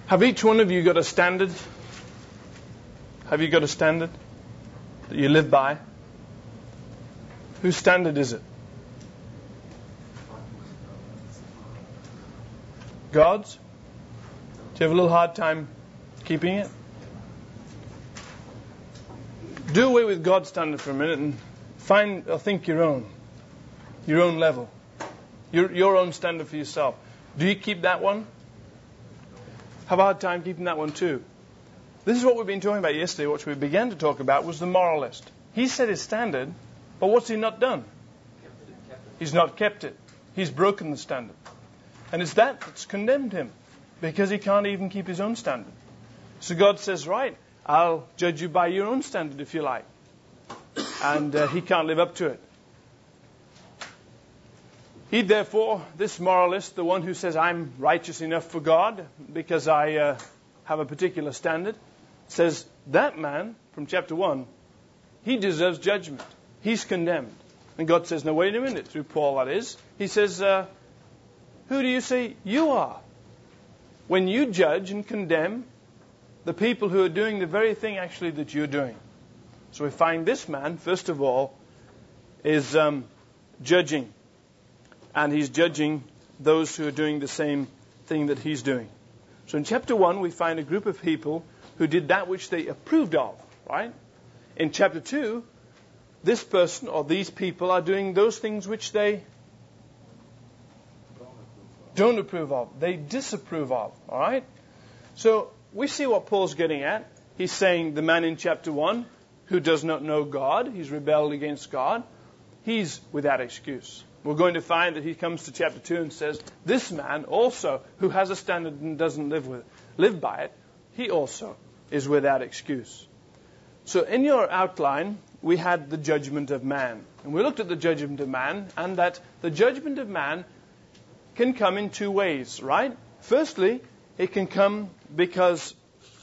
Have each one of you got a standard? Have you got a standard that you live by? Whose standard is it? God's? Do you have a little hard time keeping it? Do away with God's standard for a minute and find or think your own level, your own standard for yourself. Do you keep that one? Have a hard time keeping that one too. This is what we've been talking about yesterday. What we began to talk about was the moralist. He set his standard, but what's he not done? He's not kept it. He's broken the standard. And it's that that's condemned him, because he can't even keep his own standard. So God says, right, I'll judge you by your own standard if you like. And he can't live up to it. He therefore, this moralist, the one who says, I'm righteous enough for God because I have a particular standard, says that man from chapter 1, he deserves judgment. He's condemned. And God says, now wait a minute, through Paul that is. He says, who do you say you are when you judge and condemn the people who are doing the very thing actually that you're doing? So we find this man, first of all, is judging. And he's judging those who are doing the same thing that he's doing. So in chapter 1, we find a group of people who did that which they approved of, right? In chapter 2, this person or these people are doing those things which they don't approve of. They disapprove of, all right? So we see what Paul's getting at. He's saying the man in chapter 1 who does not know God, he's rebelled against God, he's without excuse. We're going to find that he comes to chapter 2 and says, this man also, who has a standard and doesn't live by it, he also is without excuse. So in your outline, we had the judgment of man. And we looked at the judgment of man, and that the judgment of man can come in two ways, right? Firstly, it can come because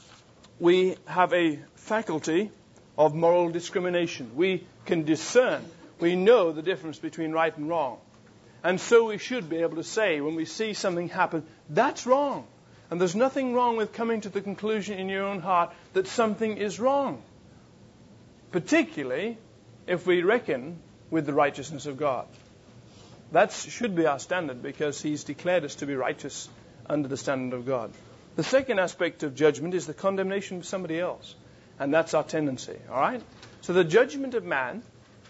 we have a faculty of moral discrimination. We can discern. We know the difference between right and wrong. And so we should be able to say, when we see something happen, that's wrong. And there's nothing wrong with coming to the conclusion in your own heart that something is wrong. Particularly if we reckon with the righteousness of God. That should be our standard, because he's declared us to be righteous under the standard of God. The second aspect of judgment is the condemnation of somebody else. And that's our tendency, all right? So the judgment of man,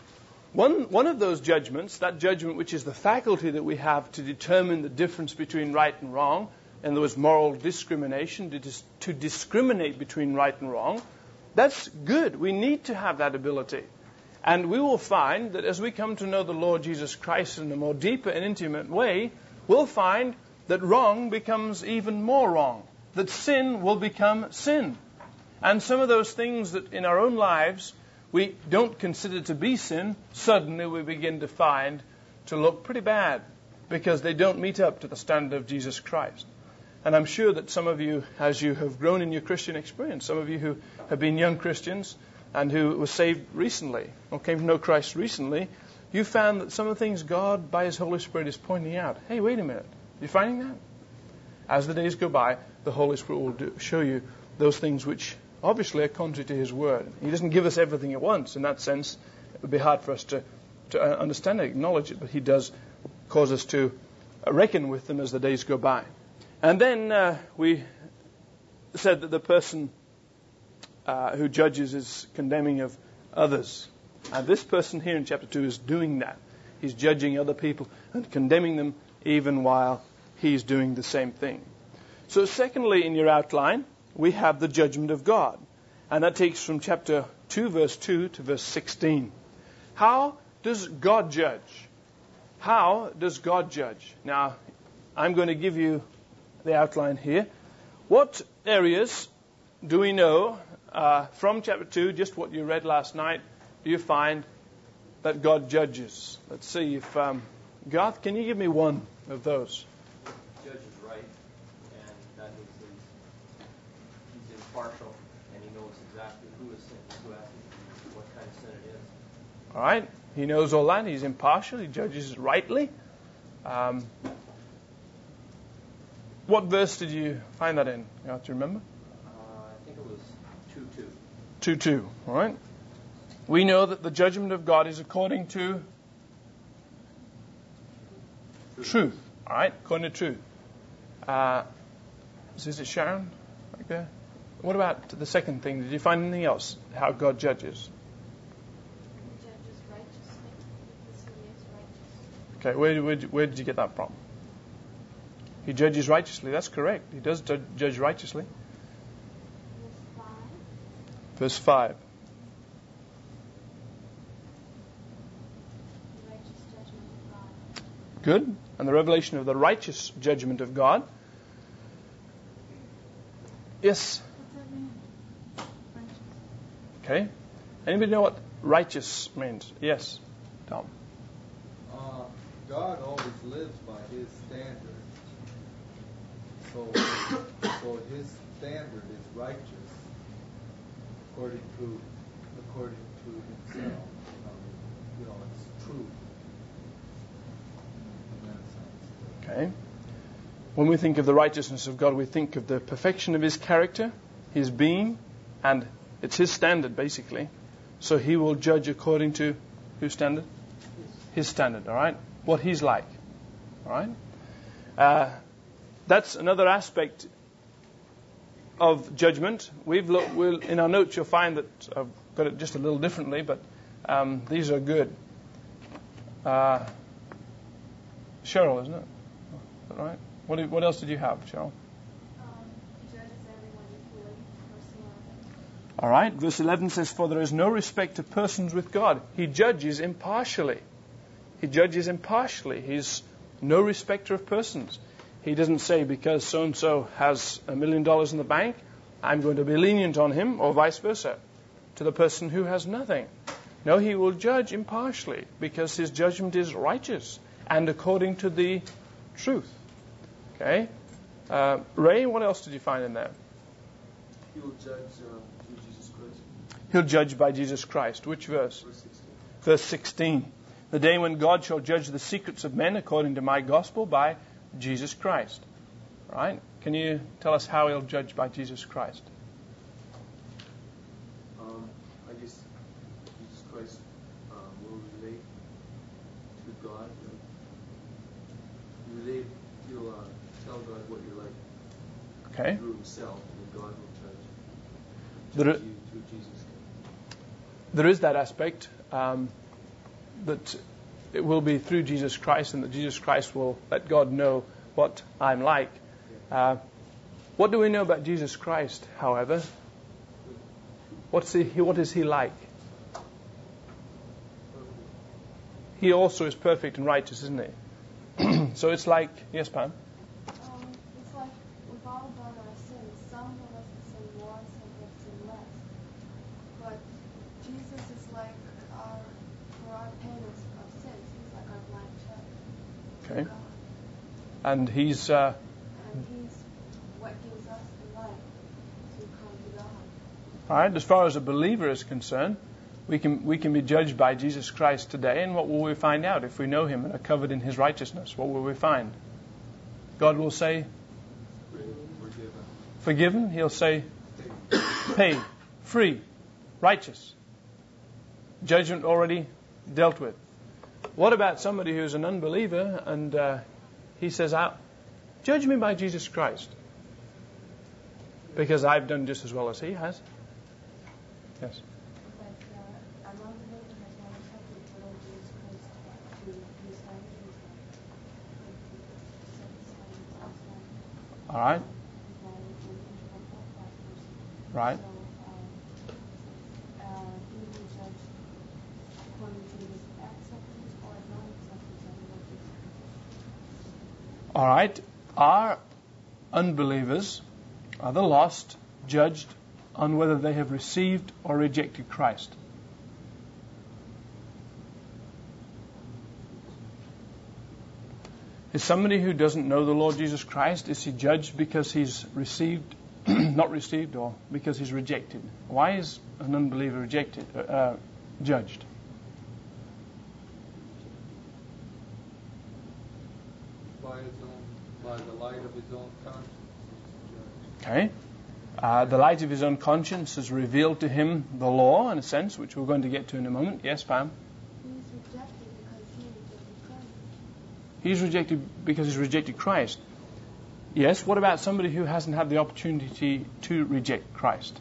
one of those judgments, that judgment which is the faculty that we have to determine the difference between right and wrong, and there was moral discrimination, to discriminate between right and wrong, that's good. We need to have that ability. And we will find that as we come to know the Lord Jesus Christ in a more deeper and intimate way, we'll find that wrong becomes even more wrong, that sin will become sin. And some of those things that in our own lives we don't consider to be sin, suddenly we begin to find to look pretty bad, because they don't meet up to the standard of Jesus Christ. And I'm sure that some of you, as you have grown in your Christian experience, some of you who have been young Christians and who were saved recently or came to know Christ recently, you found that some of the things God, by His Holy Spirit, is pointing out. Hey, wait a minute. You finding that? As the days go by, the Holy Spirit will show you those things which obviously are contrary to His Word. He doesn't give us everything at once. In that sense, it would be hard for us to understand it, acknowledge it, but He does cause us to reckon with them as the days go by. And then we said that the person who judges is condemning of others. And this person here in chapter 2 is doing that. He's judging other people and condemning them even while he's doing the same thing. So secondly, in your outline, we have the judgment of God. And that takes from chapter 2, verse 2 to verse 16. How does God judge? How does God judge? Now, I'm going to give you the outline here. What areas do we know from chapter 2, just what you read last night, do you find that God judges? Let's see if... Garth, can you give me one of those? Judge is right, and that means he's impartial, and he knows exactly who is sin, who has it, what kind of sin it is. All right. He knows all that. He's impartial. He judges rightly. What verse did you find that in? You have to remember? I think it was 2:2. 2:2. All right. We know that the judgment of God is according to truth. All right, according to truth. Is it Sharon? Right there. What about the second thing? Did you find anything else? How God judges? He judges righteously because he is righteous. Okay, where did you get that from? He judges righteously. That's correct. He does judge righteously. Verse 5. Verse 5. The righteous judgment of God. Good. And the revelation of the righteous judgment of God. Yes. What's that mean? Righteous. Okay. Anybody know what righteous means? Yes. Tom. God always lives by His standard. So His standard is righteous according to Himself. It's truth. In that sense. Okay. When we think of the righteousness of God, we think of the perfection of His character, His being, and it's His standard, basically. So He will judge according to whose standard? His standard, all right? What He's like, all right? That's another aspect of judgment. In our notes, you'll find that I've got it just a little differently, but these are good. Cheryl, isn't it? Is that right? What else did you have, Cheryl? He judges everyone equally, personally. All right. Verse 11 says, "For there is no respect of persons with God." He judges impartially. He judges impartially. He's no respecter of persons. He doesn't say, because so-and-so has $1 million in the bank, I'm going to be lenient on him, or vice versa, to the person who has nothing. No, He will judge impartially, because His judgment is righteous and according to the truth. Okay? Ray, what else did you find in there? He will judge through Jesus Christ. He'll judge by Jesus Christ. Which verse? Verse 16. Verse 16. The day when God shall judge the secrets of men according to my gospel by Jesus Christ. Right? Can you tell us how He'll judge by Jesus Christ? I guess Jesus Christ will relate to God. He'll tell God what you're like Okay. through Himself, and then God will There, judge you through Jesus. there is that aspect that it will be through Jesus Christ, and that Jesus Christ will let God know what I'm like. What do we know about Jesus Christ, however? What is He like? He also is perfect and righteous, isn't He? So it's like, yes, Pam? It's like we've all done our sins. Some of us have sinned more, some have sinned less. But Jesus is like for our penance of sins. He's like our blank check. Okay. God. And He's And He's what gives us the life to come to God. all right. As far as a believer is concerned, we can be judged by Jesus Christ today, and what will we find out if we know Him and are covered in His righteousness? What will we find? God will say, forgiven. He'll say, paid, free, righteous. Judgment already dealt with. What about somebody who's an unbeliever and he says, judge me by Jesus Christ, because I've done just as well as he has? Yes. But I'm not the believer has not accepted the Lord Jesus Christ to His life. All right. Right. So, He will judge according to His acceptance or non-acceptance of the Lord Jesus Christ. All right. Are unbelievers, are the lost, judged on whether they have received or rejected Christ? Is somebody who doesn't know the Lord Jesus Christ, is he judged because he's received, not received, or because he's rejected? Why is an unbeliever rejected, judged? By the light of His own conscience is judged. Okay. The light of his own conscience has revealed to him the law, in a sense, which we're going to get to in a moment. Yes, Pam? He's rejected because he rejected Christ. He's rejected because he's rejected Christ. Yes, what about somebody who hasn't had the opportunity to reject Christ?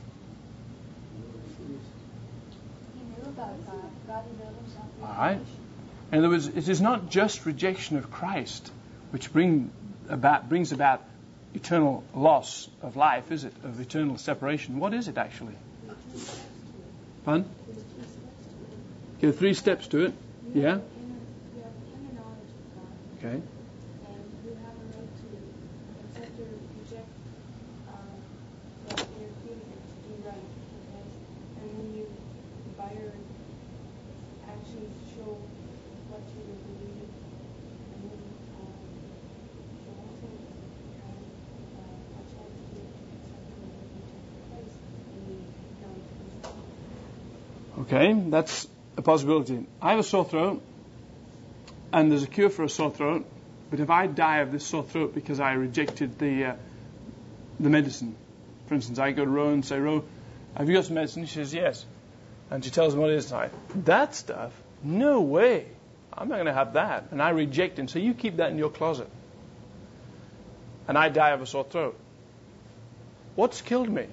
He knew about God. God revealed himself in All right. In other words, it is not just rejection of Christ which brings about eternal loss of life, is it? Of eternal separation. What is it actually? Pardon? Okay, 3 steps to it. Yeah? You have inner knowledge of God, Okay. and you have a right to accept or reject that inner feeling to do right. Okay? And when you, by your actions, show what you believe, and then you also have a chance to accept or reject Christ and the knowledge of His. Okay, that's a possibility. I have a sore throat, and there's a cure for a sore throat, but if I die of this sore throat because I rejected the medicine, for instance, I go to Ro and say, Ro, have you got some medicine? She says, yes. And she tells me what it is. And that stuff? No way. I'm not going to have that. And I reject it. So you keep that in your closet. And I die of a sore throat. What's killed me?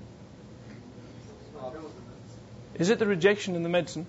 Is it the rejection in the medicine?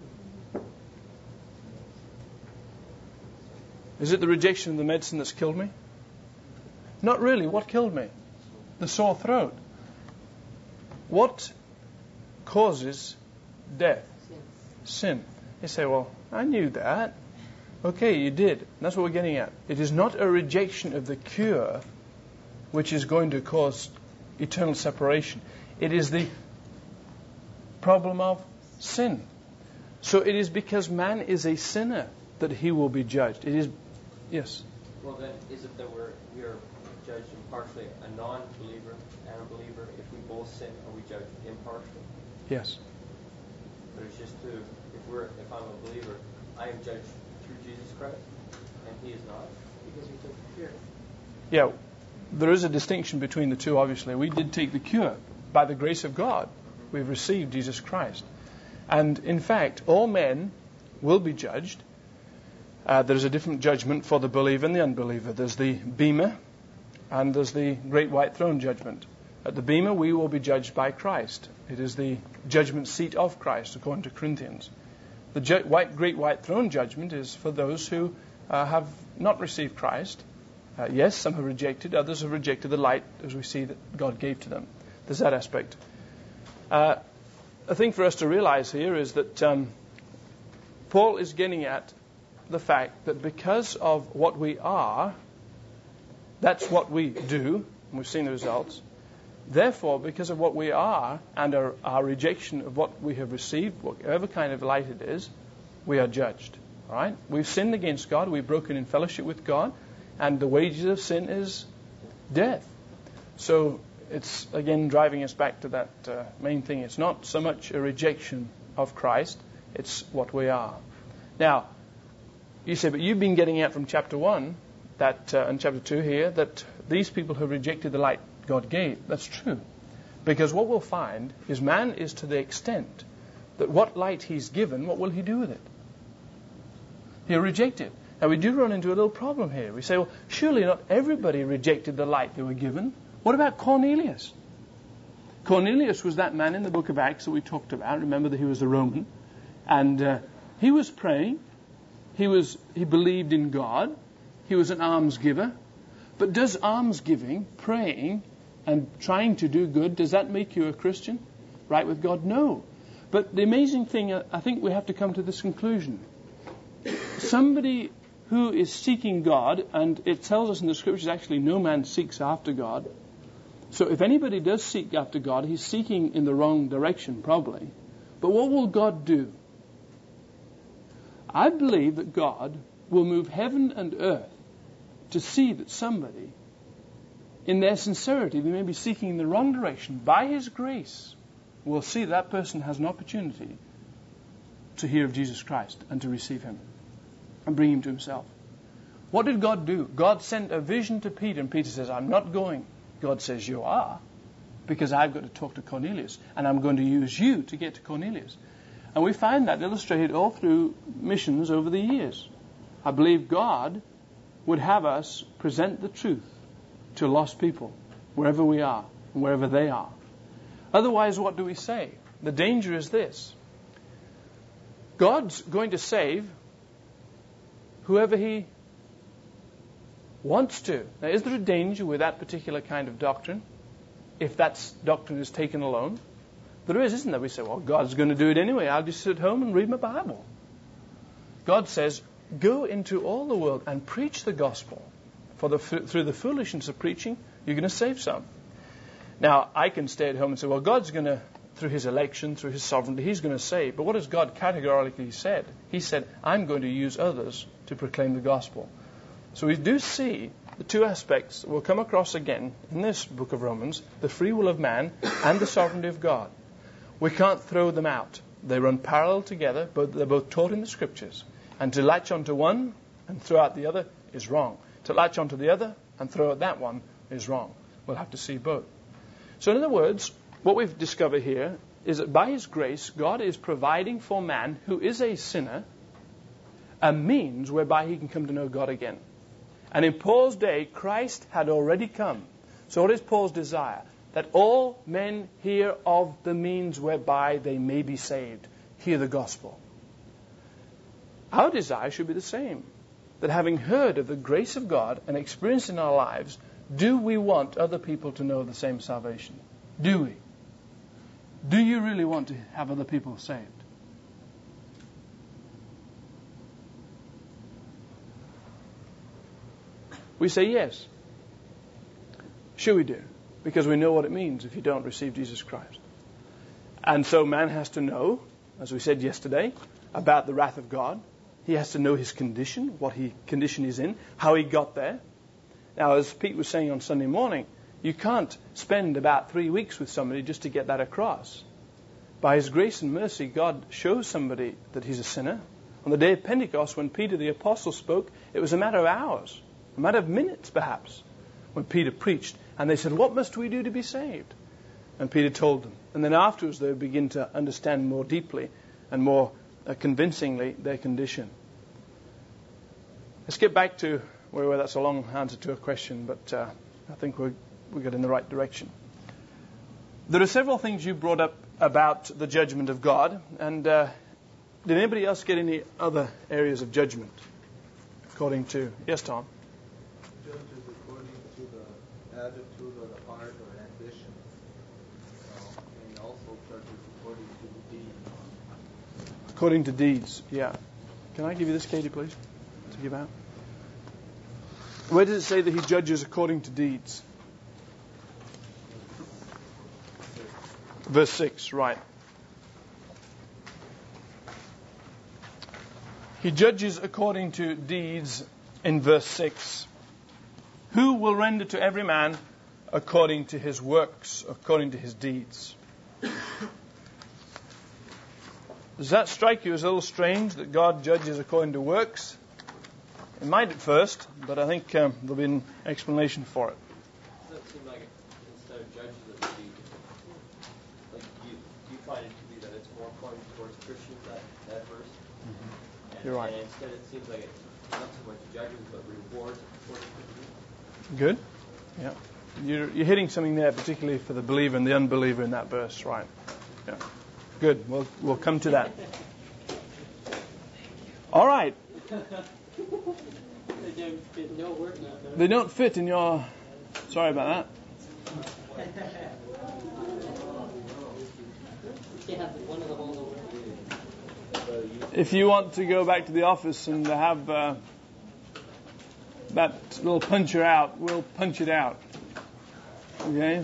Is it the rejection of the medicine that's killed me? Not really. What killed me? The sore throat. What causes death? Sin. You say, well, I knew that. Okay, you did. That's what we're getting at. It is not a rejection of the cure which is going to cause eternal separation. It is the problem of sin. So it is because man is a sinner that he will be judged. It is, yes. Well, then, is it that we are judged impartially, a non-believer and a believer? If we both sin, are we judged impartially? Yes. But it's just if I'm a believer, I am judged through Jesus Christ, and he is not, because he took the cure. Yeah, there is a distinction between the two, obviously. We did take the cure. By the grace of God, we've received Jesus Christ. And in fact, all men will be judged. There's a different judgment for the believer and the unbeliever. There's the Bema, and there's the Great White Throne judgment. At the Bema, we will be judged by Christ. It is the judgment seat of Christ, according to Corinthians. The Great White Throne judgment is for those who have not received Christ. Yes, some have rejected, others have rejected the light, as we see that God gave to them. There's that aspect. A thing for us to realize here is that Paul is getting at the fact that because of what we are, that's what we do, and we've seen the results. Therefore, because of what we are and our rejection of what we have received, whatever kind of light it is, we are judged. All right? We've sinned against God, we've broken in fellowship with God, and the wages of sin is death. So it's, again, driving us back to that main thing. It's not so much a rejection of Christ, it's what we are. Now, you say, but you've been getting out from chapter 1, that and chapter 2 here, that these people have rejected the light God gave. That's true. Because what we'll find is man is to the extent that what light he's given, what will he do with it? He'll reject it. Now, we do run into a little problem here. We say, well, surely not everybody rejected the light they were given. What about Cornelius? Cornelius was that man in the book of Acts that we talked about. Remember that he was a Roman. And he was praying. He believed in God. He was an alms giver. But does almsgiving, praying, and trying to do good, does that make you a Christian? Right with God? No. But the amazing thing, I think we have to come to this conclusion. Somebody who is seeking God, and it tells us in the Scriptures actually no man seeks after God. So if anybody does seek after God, he's seeking in the wrong direction probably. But what will God do? I believe that God will move heaven and earth to see that somebody, in their sincerity, they may be seeking in the wrong direction, by His grace, will see that person has an opportunity to hear of Jesus Christ and to receive Him and bring Him to Himself. What did God do? God sent a vision to Peter, and Peter says, I'm not going. God says, you are, because I've got to talk to Cornelius, and I'm going to use you to get to Cornelius. And we find that illustrated all through missions over the years. I believe God would have us present the truth to lost people, wherever we are, wherever they are. Otherwise, what do we say? The danger is this. God's going to save whoever He wants to. Now, is there a danger with that particular kind of doctrine, if that doctrine is taken alone? There is, isn't there? We say, well, God's going to do it anyway. I'll just sit home and read my Bible. God says, go into all the world and preach the gospel. Through the foolishness of preaching, you're going to save some. Now, I can stay at home and say, well, God's going to, through His election, through His sovereignty, He's going to save. But what has God categorically said? He said, I'm going to use others to proclaim the gospel. So we do see the two aspects that we'll come across again in this book of Romans, the free will of man and the sovereignty of God. We can't throw them out. They run parallel together, but they're both taught in the Scriptures. And to latch onto one and throw out the other is wrong. To latch onto the other and throw out that one is wrong. We'll have to see both. So in other words, what we've discovered here is that by His grace, God is providing for man who is a sinner a means whereby he can come to know God again. And in Paul's day, Christ had already come. So what is Paul's desire? That all men hear of the means whereby they may be saved. Hear the gospel. Our desire should be the same. That having heard of the grace of God and experienced in our lives, do we want other people to know the same salvation? Do we? Do you really want to have other people saved? We say yes. Sure we do. Because we know what it means if you don't receive Jesus Christ. And so man has to know, as we said yesterday, about the wrath of God. He has to know his condition, what condition he's in, how he got there. Now, as Pete was saying on Sunday morning, you can't spend about 3 weeks with somebody just to get that across. By His grace and mercy, God shows somebody that he's a sinner. On the day of Pentecost, when Peter the Apostle spoke, it was a matter of hours, a matter of minutes perhaps, when Peter preached. And they said, what must we do to be saved? And Peter told them. And then afterwards they would begin to understand more deeply and more convincingly their condition. Let's get back to where we were. That's a long answer to a question, but I think we got in the right direction. There are several things you brought up about the judgment of God. And did anybody else get any other areas of judgment? According to... Yes, Tom? Judges according to the attitude or the heart or ambition. And also judges according to the deeds. According to deeds, yeah. Can I give you this, Katie, please, to give out? Where does it say that He judges according to deeds? Verse 6, right. He judges according to deeds in verse 6. Who will render to every man according to his works, according to his deeds? Does that strike you as a little strange that God judges according to works? It might at first, but I think there'll be an explanation for it. Does that seem like instead of judges it would be, like you find it to be that it's more pointing towards Christians, that verse? Mm-hmm. You're right. And instead it seems like it's not so much judges but rewards according to the Good. Yeah. You're hitting something there, particularly for the believer and the unbeliever in that verse, right? Yeah. Good. We'll come to that. All right. They don't fit in your... Sorry about that. If you want to go back to the office and have that little puncher out, we'll punch it out. Okay?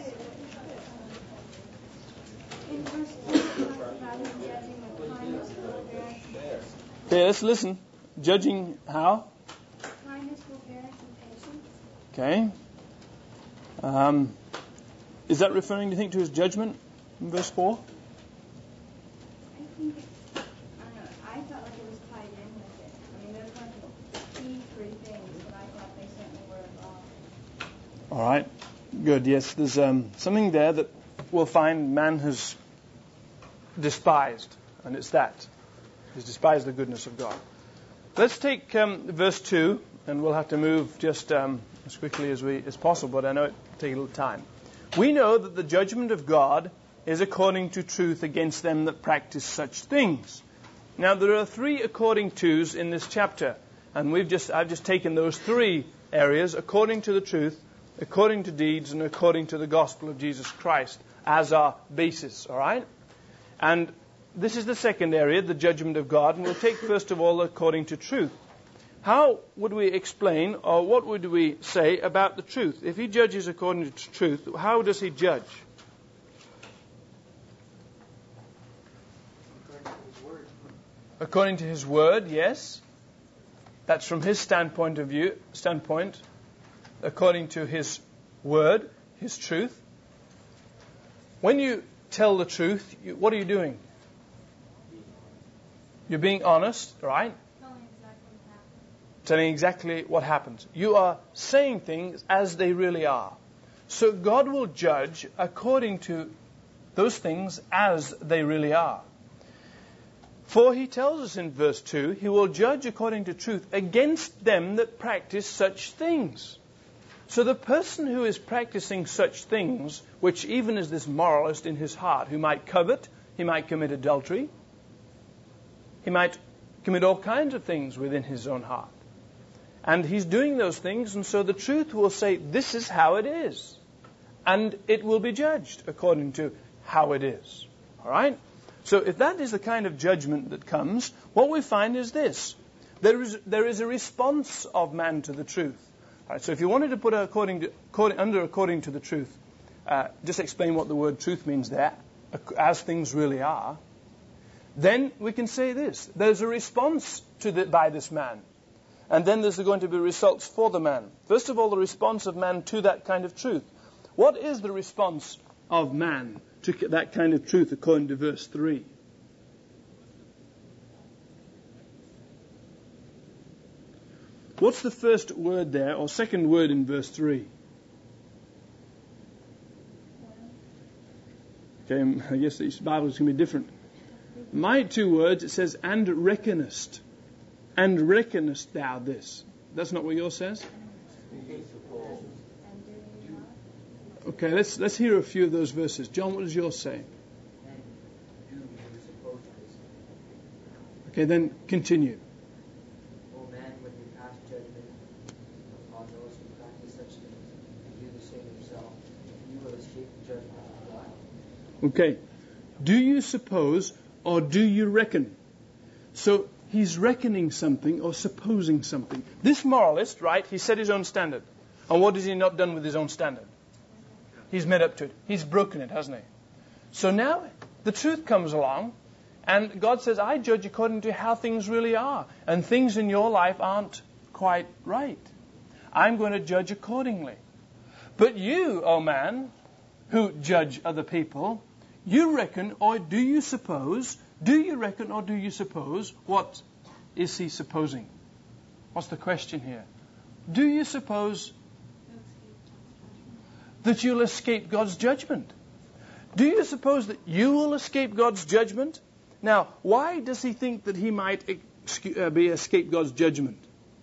Okay, let's listen. Judging how? Kindness, forbearance, and patience. Okay. Is that referring, do you think, to His judgment in verse 4? I think I felt like it was tied in with it. I mean, there's like key 3 things. All right. Good. Yes, there's something there that we'll find man has despised, and it's that. He's despised the goodness of God. Let's take verse 2, and we'll have to move just as quickly as possible, but I know it'll take a little time. We know that the judgment of God is according to truth against them that practice such things. Now, there are 3 according tos in this chapter, and I've just taken those 3 areas, according to the truth, according to deeds, and according to the gospel of Jesus Christ, as our basis, all right? And this is the second area, the judgment of God, and we'll take first of all according to truth. How would we explain, or what would we say about the truth? If he judges according to truth, how does he judge? According to his word, yes. That's from his standpoint, according to his word, his truth. When you tell the truth, what are you doing? You're being honest, right? Telling exactly what happens. You are saying things as they really are. So God will judge according to those things as they really are. For he tells us in verse 2, he will judge according to truth against them that practice such things. So the person who is practicing such things, which even is this moralist in his heart, who might covet, he might commit adultery, he might commit all kinds of things within his own heart. And he's doing those things, and so the truth will say, this is how it is. And it will be judged according to how it is. All right? So if that is the kind of judgment that comes, what we find is this. There is a response of man to the truth. All right, so if you wanted to put according to the truth, just explain what the word truth means there, as things really are, then we can say this. There's a response by this man. And then there's going to be results for the man. First of all, the response of man to that kind of truth. What is the response of man to that kind of truth according to verse 3? What's the first word there, or second word in verse 3? Okay, I guess each Bible is going to be different. My 2 words, it says, and reckonest. And reckonest thou this. That's not what yours says? Okay, let's hear a few of those verses. John, what does yours say? Okay, then continue. O man, when you pass judgment upon those who practice such things, and do the same yourself, you will escape the judgment of God. Okay. Do you suppose or do you reckon? So he's reckoning something or supposing something. This moralist, right, he set his own standard. And what has he not done with his own standard? He's made up to it. He's broken it, hasn't he? So now the truth comes along, and God says, I judge according to how things really are. And things in your life aren't quite right. I'm going to judge accordingly. But you, oh man, who judge other people, you reckon, or do you suppose, do you reckon or do you suppose, what is he supposing? What's the question here? Do you suppose that you'll escape God's judgment? Do you suppose that you will escape God's judgment? Now, why does he think that he might escape God's judgment?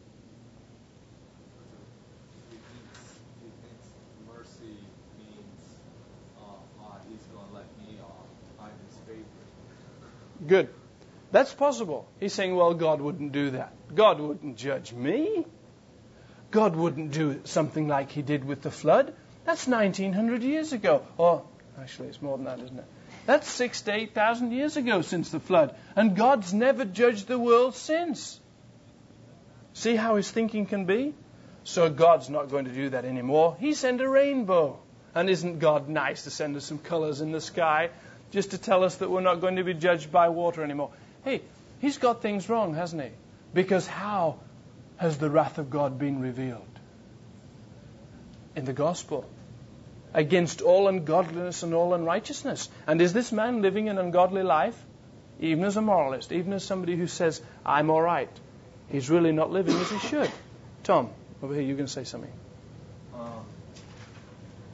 He thinks mercy means he's going to let me off. I'm his favorite. Good. That's possible. He's saying, well, God wouldn't do that. God wouldn't judge me. God wouldn't do something like he did with the flood. That's 1900 years ago. Oh, actually, it's more than that, isn't it? That's 6,000 to 8,000 years ago since the flood. And God's never judged the world since. See how his thinking can be? So God's not going to do that anymore. He sent a rainbow. And isn't God nice to send us some colors in the sky just to tell us that we're not going to be judged by water anymore? Hey, he's got things wrong, hasn't he? Because how has the wrath of God been revealed? In the gospel. Against all ungodliness and all unrighteousness. And is this man living an ungodly life? Even as a moralist, even as somebody who says, I'm all right. He's really not living as he should. Tom, over here, you're going to say something.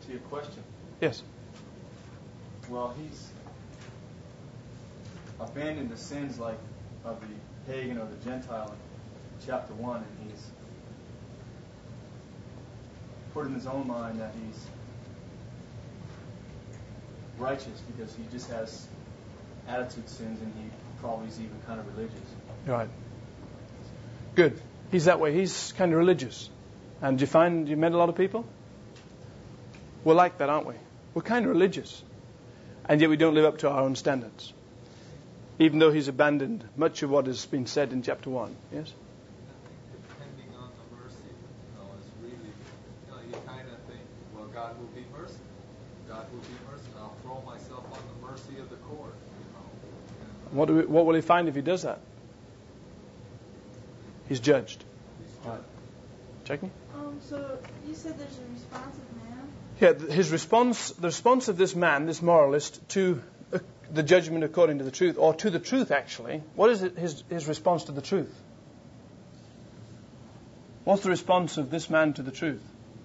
you a question. Yes. Well, he's abandoned the sins like of the pagan or the Gentile in chapter 1, and he's put in his own mind that he's righteous because he just has attitude sins, and he probably is even kind of religious. Right. Good. He's that way. He's kind of religious. And do you find you met a lot of people? We're like that, aren't we? We're kind of religious. And yet we don't live up to our own standards. Even though he's abandoned much of what has been said in chapter 1. Yes? Depending on the mercy, it's really, you kind of think, well, God will be merciful. God will be merciful. I'll throw myself on the mercy of the court. What will he find if he does that? He's judged. Right. Checking? So you said there's a responsive man? Yeah, the response of this man, this moralist, to the judgment according to the truth, or to the truth actually. What is it, his response to the truth? What's the response of this man to the truth?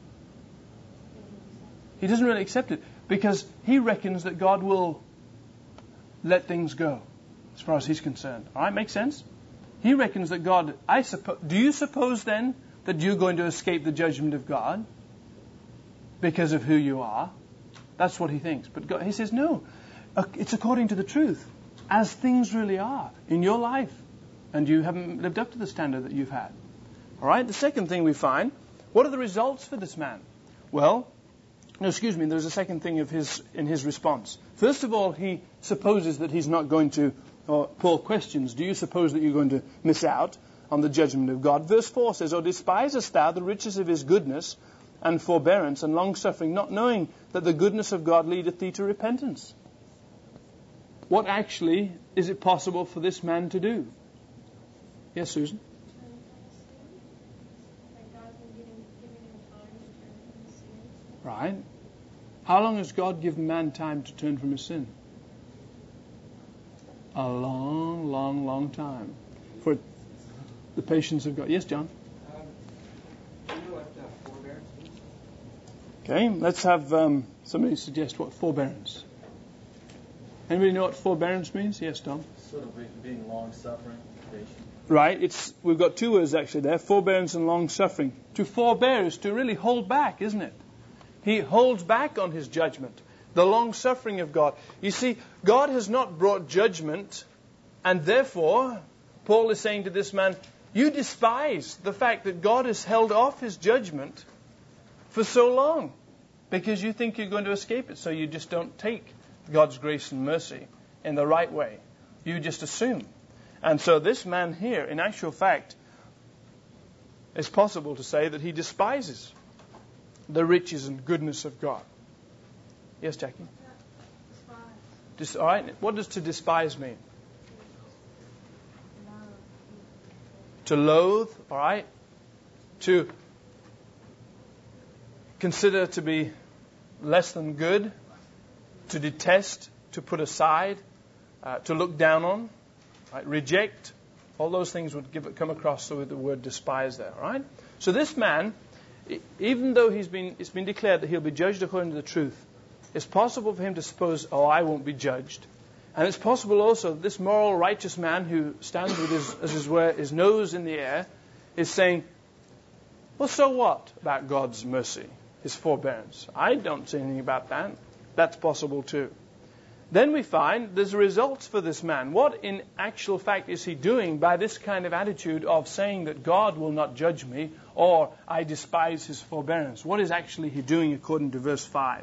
He doesn't really accept it because he reckons that God will let things go as far as he's concerned. All right, makes sense? He reckons that God, do you suppose then that you're going to escape the judgment of God because of who you are? That's what he thinks. But God, he says, no, it's according to the truth, as things really are in your life. And you haven't lived up to the standard that you've had. All right, the second thing we find, what are the results for this man? Well, there's a second thing in his response. First of all, he supposes that he's not going to, or Paul questions, do you suppose that you're going to miss out on the judgment of God? Verse 4 says, "O despisest thou the riches of his goodness and forbearance and long-suffering, not knowing that the goodness of God leadeth thee to repentance?" What actually is it possible for this man to do? Yes, Susan? Right. How long has God given man time to turn from his sin? A long, long, long time. For the patience of God. Yes, John? Do you know what forbearance means? Okay, let's have somebody suggest what forbearance. Anybody know what forbearance means? Yes, Tom? Sort of being long-suffering, patient. Right, we've got two words actually there, forbearance and long-suffering. To forbear is to really hold back, isn't it? He holds back on his judgment. The long-suffering of God. You see, God has not brought judgment, and therefore, Paul is saying to this man, you despise the fact that God has held off his judgment for so long because you think you're going to escape it, so you just don't take God's grace and mercy in the right way. You just assume. And so this man here, in actual fact, it's possible to say that he despises the riches and goodness of God. Yes, Jackie? All right. What does to despise mean? To loathe, all right? To consider to be less than good, to detest, to put aside, to look down on, right? Reject. All those things would come across with the word despise there, all right? So this man, even though it's been declared that he'll be judged according to the truth, it's possible for him to suppose, I won't be judged. And it's possible also that this moral, righteous man who stands with his nose in the air is saying, well, so what about God's mercy, his forbearance? I don't say anything about that. That's possible too. Then we find there's results for this man. What in actual fact is he doing by this kind of attitude of saying that God will not judge me or I despise his forbearance? What is actually he doing according to verse 5?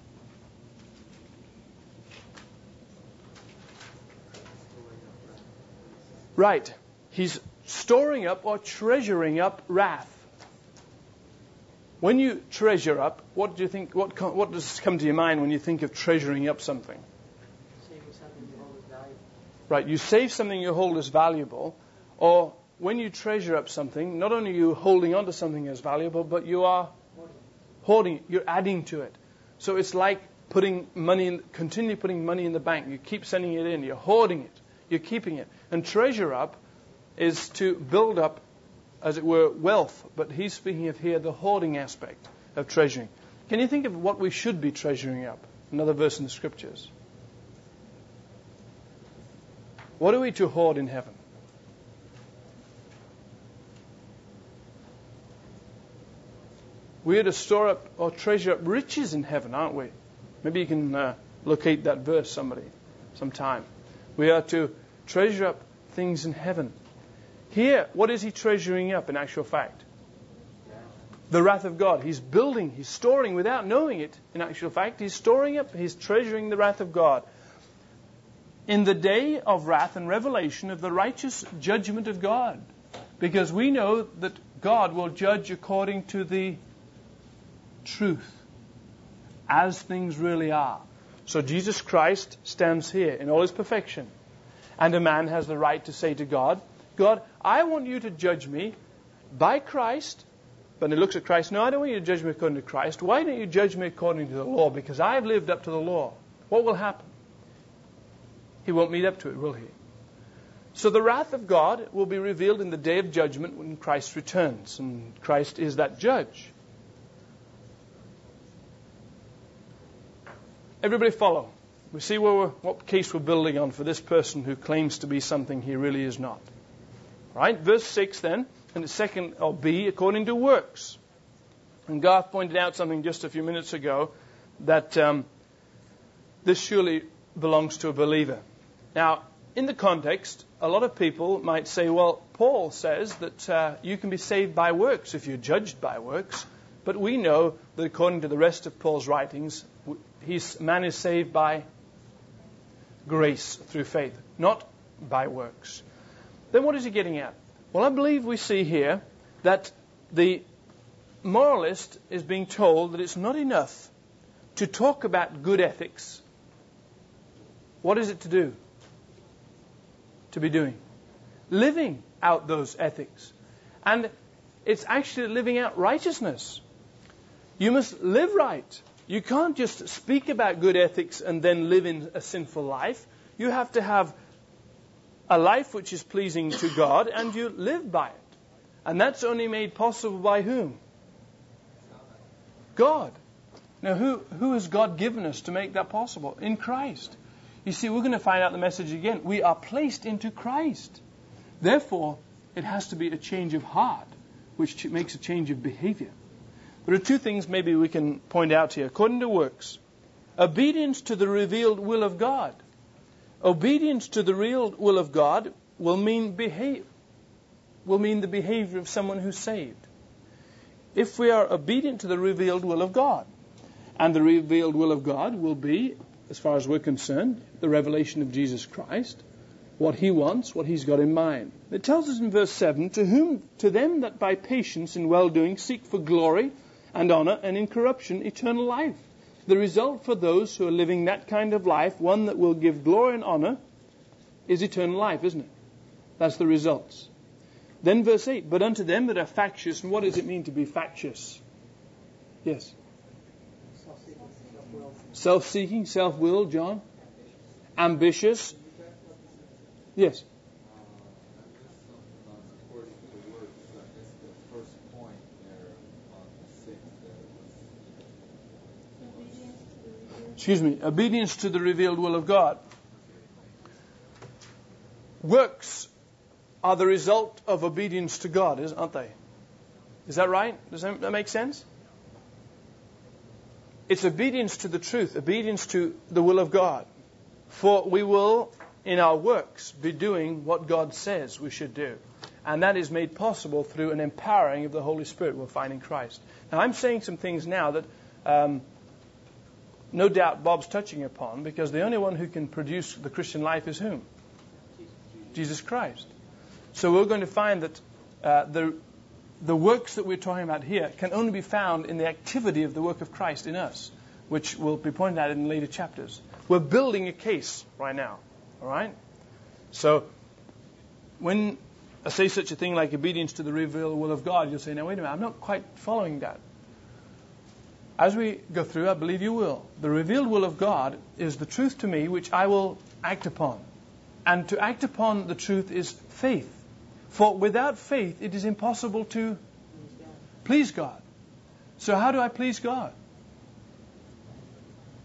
Right. He's storing up or treasuring up wrath. When you treasure up, what do you think? What does come to your mind when you think of treasuring up something? Saving something you hold as valuable. Right. You save something you hold as valuable, or when you treasure up something, not only are you holding on to something as valuable, but you are hoarding it. You're adding to it. So it's like continually putting money in the bank. You keep sending it in. You're hoarding it. You're keeping it. And treasure up is to build up, as it were, wealth. But he's speaking of here the hoarding aspect of treasuring. Can you think of what we should be treasuring up? Another verse in the Scriptures. What are we to hoard in heaven? We are to store up or treasure up riches in heaven, aren't we? Maybe you can locate that verse, somebody, sometime. We are to treasure up things in heaven. Here, what is he treasuring up in actual fact? The wrath of God. He's building, he's storing without knowing it. In actual fact, he's storing up, he's treasuring the wrath of God. In the day of wrath and revelation of the righteous judgment of God. Because we know that God will judge according to the truth, as things really are. So Jesus Christ stands here in all his perfection. And a man has the right to say to God, God, I want you to judge me by Christ. But he looks at Christ, no, I don't want you to judge me according to Christ. Why don't you judge me according to the law? Because I've lived up to the law. What will happen? He won't meet up to it, will he? So the wrath of God will be revealed in the day of judgment when Christ returns. And Christ is that judge. Everybody follow. We see what case we're building on for this person who claims to be something he really is not. Right? Verse 6 then, and the second, or B, according to works. And Garth pointed out something just a few minutes ago, that this surely belongs to a believer. Now, in the context, a lot of people might say, well, Paul says that you can be saved by works if you're judged by works. But we know that according to the rest of Paul's writings, man is saved by grace through faith, not by works. Then what is he getting at? Well, I believe we see here that the moralist is being told that it's not enough to talk about good ethics. What is it to do? To be doing? Living out those ethics. And it's actually living out righteousness. You must live right. You can't just speak about good ethics and then live in a sinful life. You have to have a life which is pleasing to God, and you live by it. And that's only made possible by whom? God. Now, who has God given us to make that possible? In Christ. You see, we're going to find out the message again. We are placed into Christ. Therefore, it has to be a change of heart, which makes a change of behavior. There are two things maybe we can point out here. According to works, obedience to the revealed will of God. Obedience to the real will of God will mean the behavior of someone who's saved. If we are obedient to the revealed will of God, and the revealed will of God will be, as far as we're concerned, the revelation of Jesus Christ, what he wants, what he's got in mind. It tells us in verse 7, to them that by patience in well-doing seek for glory and honor, and in corruption eternal life. The result for those who are living that kind of life, one that will give glory and honor, is eternal life, isn't it? That's the results. Then verse 8, but unto them that are factious, and what does it mean to be factious? Yes. Self-seeking, self-willed, John. Ambitious. Yes. Obedience to the revealed will of God. Works are the result of obedience to God, aren't they? Is that right? Does that make sense? It's obedience to the truth, obedience to the will of God. For we will, in our works, be doing what God says we should do. And that is made possible through an empowering of the Holy Spirit we'll find in Christ. Now, I'm saying some things now that no doubt Bob's touching upon, because the only one who can produce the Christian life is whom? Jesus Christ. So we're going to find that the works that we're talking about here can only be found in the activity of the work of Christ in us, which will be pointed out in later chapters. We're building a case right now. All right? So when I say such a thing like obedience to the revealed will of God, you'll say, now wait a minute, I'm not quite following that. As we go through, I believe you will. The revealed will of God is the truth to me, which I will act upon. And to act upon the truth is faith. For without faith, it is impossible to please God. So how do I please God?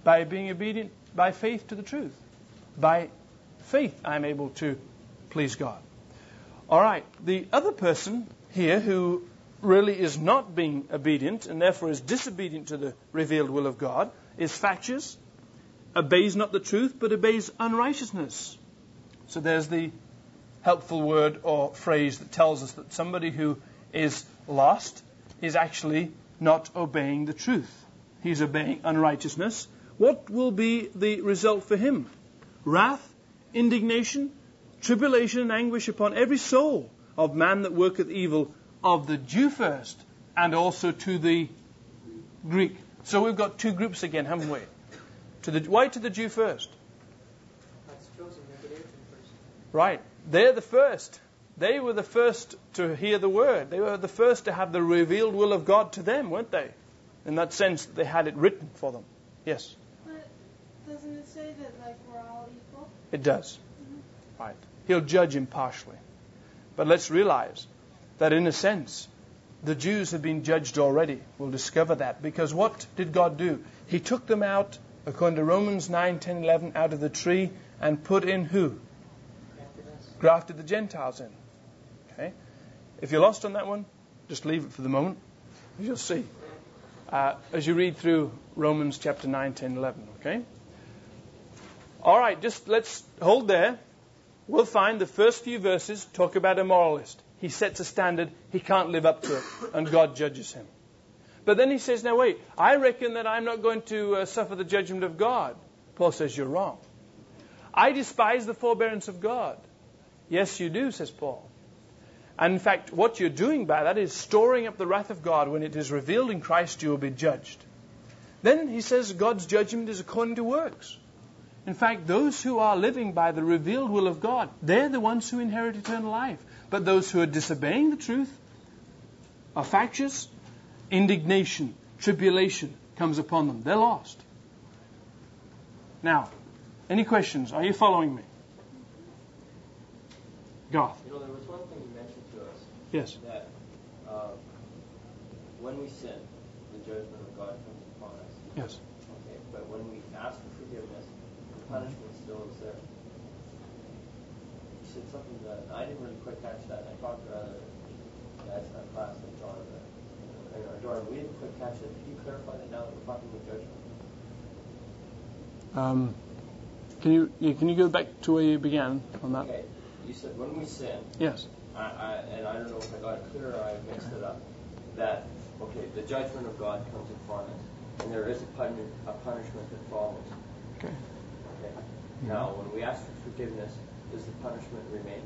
By being obedient by faith to the truth. By faith I'm able to please God. All right, the other person here who really is not being obedient and therefore is disobedient to the revealed will of God is factious, obeys not the truth but obeys unrighteousness. So there's the helpful word or phrase that tells us that somebody who is lost is actually not obeying the truth. He's obeying unrighteousness. What will be the result for him? Wrath, indignation, tribulation and anguish upon every soul of man that worketh evil, of the Jew first, and also to the Greek. So we've got two groups again, haven't we? Why to the Jew first? That's chosen, first. Right. They're the first. They were the first to hear the word. They were the first to have the revealed will of God to them, weren't they? In that sense, they had it written for them. Yes? But doesn't it say that, like, we're all equal? It does. Right. He'll judge impartially. But let's realize that in a sense, the Jews have been judged already. We'll discover that. Because what did God do? He took them out, according to Romans 9, 10, 11, out of the tree and put in who? Grafted the Gentiles in. Okay. If you're lost on that one, just leave it for the moment. You'll see. As you read through Romans chapter 9, 10, 11. Okay. All right, just let's hold there. We'll find the first few verses talk about a moralist. He sets a standard, he can't live up to it, and God judges him. But then he says, now wait, I reckon that I'm not going to suffer the judgment of God. Paul says, you're wrong. I despise the forbearance of God. Yes, you do, says Paul. And in fact, what you're doing by that is storing up the wrath of God. When it is revealed in Christ, you will be judged. Then he says God's judgment is according to works. In fact, those who are living by the revealed will of God, they're the ones who inherit eternal life. But those who are disobeying the truth are factious, indignation, tribulation comes upon them. They're lost. Now, any questions? Are you following me? Garth. You know, there was one thing you mentioned to us. Yes. That when we sin, the judgment of God comes upon us. Yes. Okay, but when we ask for forgiveness, the punishment still is there. You said something that I didn't really quite catch that. I talked to guys in our class, like John, Jordan, we didn't quite catch it. Can you clarify that now that we're talking about judgment? Can you go back to where you began on that? Okay. You said when we sin. Yes. And I don't know if I got it clear or I mixed it up. That, okay, the judgment of God comes upon us, and there is a punishment that follows. Okay. Okay. Now, when we ask for forgiveness, does the punishment remain?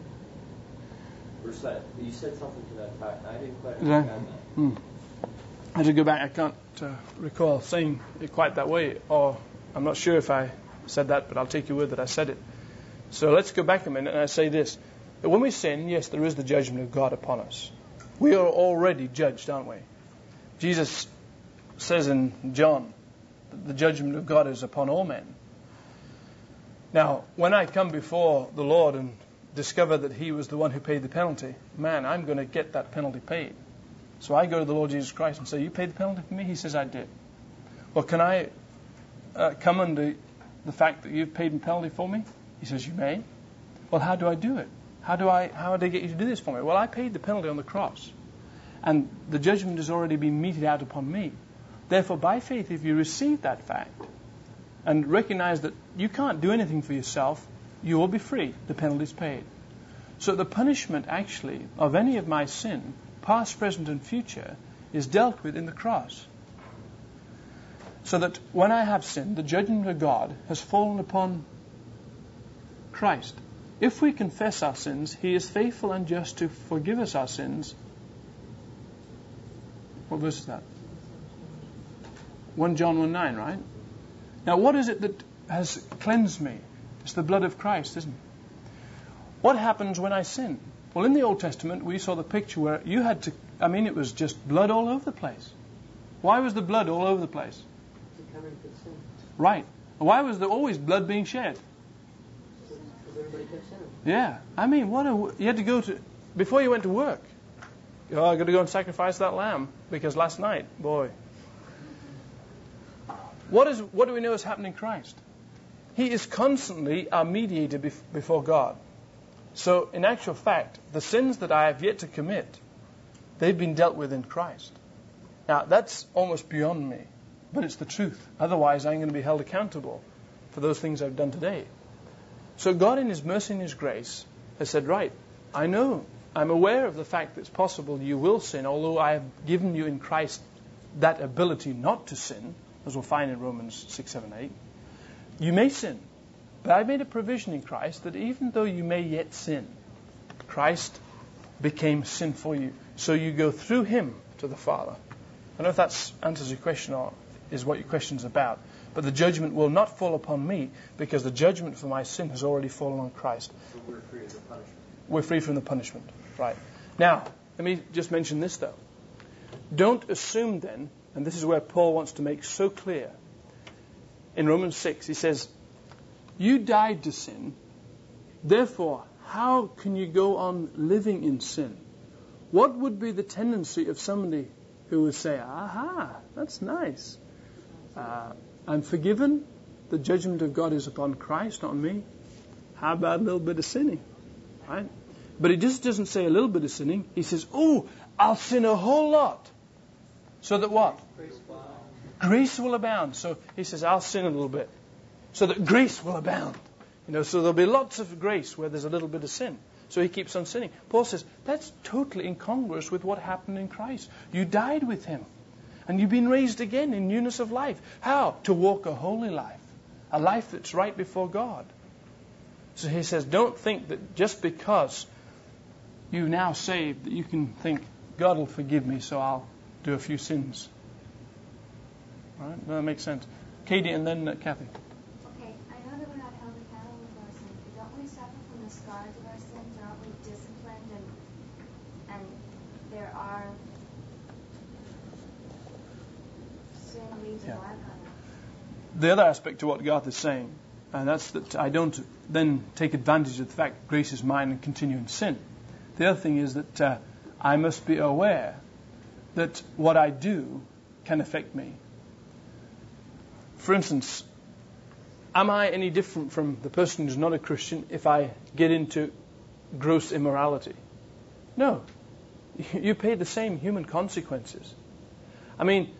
You said something to that effect. I didn't quite understand that. I had to go back. I can't recall saying it quite that way, or I'm not sure if I said that, but I'll take your word that I said it. So let's go back a minute and I say this. That when we sin, yes, there is the judgment of God upon us. We are already judged, aren't we? Jesus says in John that the judgment of God is upon all men. Now, when I come before the Lord and discover that He was the one who paid the penalty, man, I'm going to get that penalty paid. So I go to the Lord Jesus Christ and say, you paid the penalty for me? He says, I did. Well, can I come under the fact that you've paid the penalty for me? He says, you may. Well, how do I do it? How do I get you to do this for me? Well, I paid the penalty on the cross. And the judgment has already been meted out upon me. Therefore, by faith, if you receive that fact and recognize that you can't do anything for yourself, you will be free. The penalty is paid. So the punishment, actually, of any of my sin, past, present, and future, is dealt with in the cross. So that when I have sinned, the judgment of God has fallen upon Christ. If we confess our sins, He is faithful and just to forgive us our sins. What verse is that? 1 John 1:9, right? Now, what is it that has cleansed me? It's the blood of Christ, isn't it? What happens when I sin? Well, in the Old Testament, we saw the picture where you had to, it was just blood all over the place. Why was the blood all over the place? To cover good sin. Right. Why was there always blood being shed? Because everybody kept sinning. Yeah. You had to go to, before you went to work, oh, I've got to go and sacrifice that lamb, because last night, boy. What do we know has happened in Christ? He is constantly our mediator before God. So in actual fact, the sins that I have yet to commit, they've been dealt with in Christ. Now that's almost beyond me, but it's the truth. Otherwise I'm going to be held accountable for those things I've done today. So God in His mercy and His grace has said, right, I know, I'm aware of the fact that it's possible you will sin, although I have given you in Christ that ability not to sin, as we'll find in Romans 6, 7, 8. You may sin, but I've made a provision in Christ that even though you may yet sin, Christ became sin for you. So you go through Him to the Father. I don't know if that answers your question or is what your question's about. But the judgment will not fall upon me because the judgment for my sin has already fallen on Christ. So we're free of the punishment. We're free from the punishment. Right. Now, let me just mention this though. Don't assume then, and this is where Paul wants to make so clear. In Romans 6, he says, you died to sin, therefore, how can you go on living in sin? What would be the tendency of somebody who would say, aha, that's nice. I'm forgiven. The judgment of God is upon Christ, not on me. How about a little bit of sinning? Right? But he just doesn't say a little bit of sinning. He says, oh, I'll sin a whole lot. So that what? Grace will abound. So he says, I'll sin a little bit. So that grace will abound. So there'll be lots of grace where there's a little bit of sin. So he keeps on sinning. Paul says, that's totally incongruous with what happened in Christ. You died with Him. And you've been raised again in newness of life. How? To walk a holy life. A life that's right before God. So he says, don't think that just because you're now saved that you can think, God will forgive me, so I'll do a few sins. All right? That makes sense. Katie and then Kathy. Okay, I know that we're not held accountable for our sins, but don't we suffer from the scars of our sins? Aren't we disciplined and there are sin leaves a mark on us? The other aspect to what Garth is saying, and that's that I don't then take advantage of the fact grace is mine and continue in sin. The other thing is that I must be aware that what I do can affect me. For instance, am I any different from the person who's not a Christian if I get into gross immorality? No. You pay the same human consequences. I mean,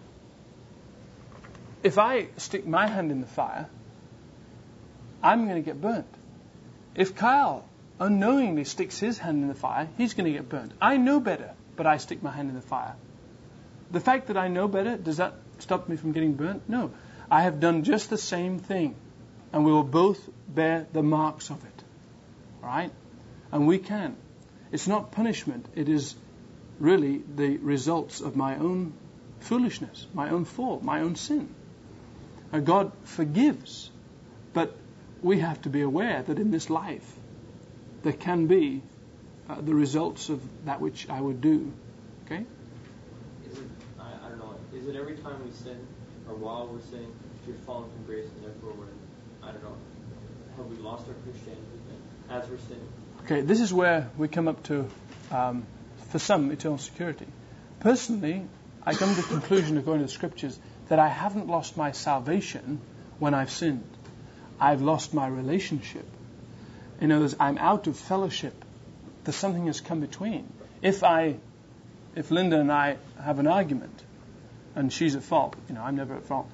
if I stick my hand in the fire, I'm going to get burnt. If Kyle unknowingly sticks his hand in the fire, he's going to get burnt. I know better, but I stick my hand in the fire. The fact that I know better, does that stop me from getting burnt? No. I have done just the same thing, and we will both bear the marks of it. Right? And we can. It's not punishment. It is really the results of my own foolishness, my own fault, my own sin. God forgives, but we have to be aware that in this life there can be the results of that which I would do. Okay? I don't know, is it every time we sin, or while we're sinning, we're falling from grace and therefore have we lost our Christianity then, as we're sinning? Okay, this is where we come up to, for some, eternal security. Personally, I come to the conclusion of going to the Scriptures that I haven't lost my salvation when I've sinned. I've lost my relationship. In other words, I'm out of fellowship. There's something that's come between. If Linda and I have an argument, and she's at fault, I'm never at fault,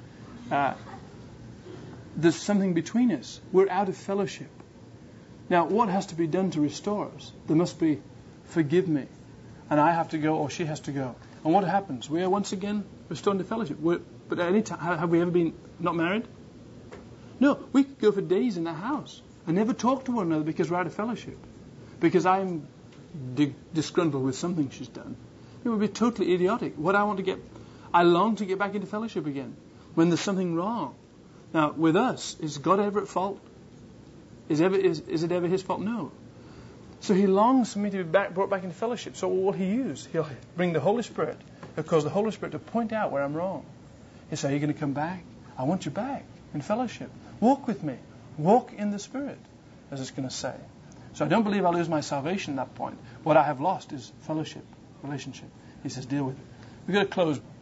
there's something between us. We're out of fellowship. Now, what has to be done to restore us? There must be, forgive me. And I have to go, or she has to go. And what happens? We are once again restored to fellowship. But at any time, have we ever been not married? No, we could go for days in the house and never talk to one another because we're out of fellowship. Because I'm disgruntled with something she's done. It would be totally idiotic. I long to get back into fellowship again when there's something wrong. Now, with us, is God ever at fault? Is it ever His fault? No. So He longs for me to be brought back into fellowship. So what will He use? He'll bring the Holy Spirit. He'll cause the Holy Spirit to point out where I'm wrong. He'll say, are you going to come back? I want you back in fellowship. Walk with me. Walk in the Spirit, as it's going to say. So I don't believe I'll lose my salvation at that point. What I have lost is fellowship, relationship. He says, deal with it. We've got to close.